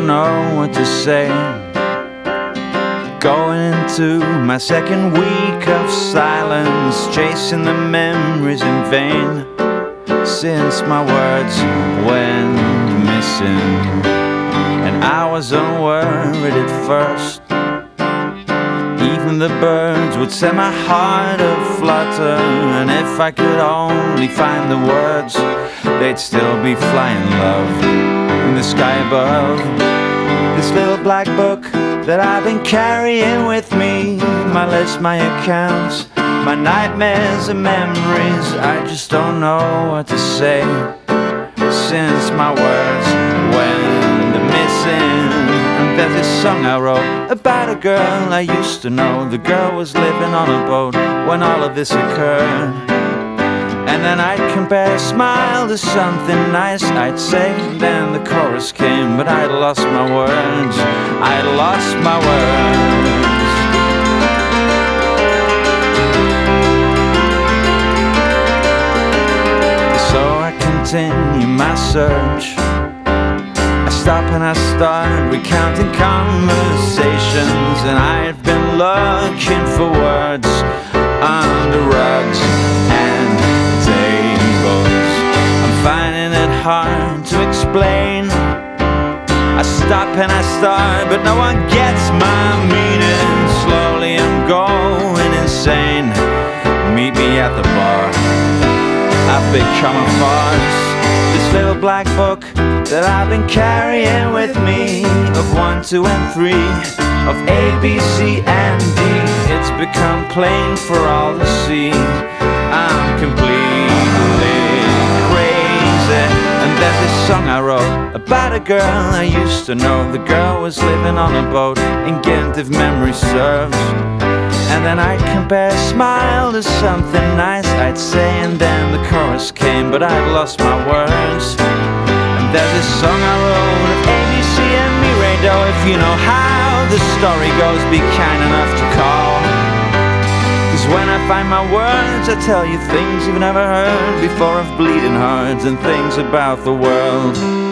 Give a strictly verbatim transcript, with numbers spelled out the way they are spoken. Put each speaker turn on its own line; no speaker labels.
know what to say. Going into my second week of silence, chasing the memories in vain, since my words went missing. And I was unworried at first. Even the birds would set my heart aflutter, and if I could only find the words, they'd still be flying love in the sky above. This little black book that I've been carrying with me, my lists, my accounts, my nightmares and memories, I just don't know what to say, since my words went missing. And there's this song I wrote about a girl I used to know. The girl was living on a boat when all of this occurred. And then I'd compare a smile to something nice I'd say. Then the chorus came, but I'd lost my words. I'd lost my words. So I continue my search. I stop and I start recounting conversations, and I've been looking for words under rugs and tables. I'm finding it hard to explain. I stop and I start, but no one gets my meaning. Slowly I'm going insane. Meet me at the bar. I've become a farce. This little black book that I've been carrying with me, of one, two, and three, of A, B, C, and D, it's become plain for all to see. I'm completely crazy. And there's this song I wrote about a girl I used to know. The girl was living on a boat in Ghent, if memory serves. And then I'd compare a smile to something nice I'd say, and then the chorus came, but I'd lost my words. And there's this song I wrote of A, B, C, and mi, re, do. If you know how the story goes, be kind enough to call. Cause when I find my words, I tell you things you've never heard before, of bleeding hearts and things about the world.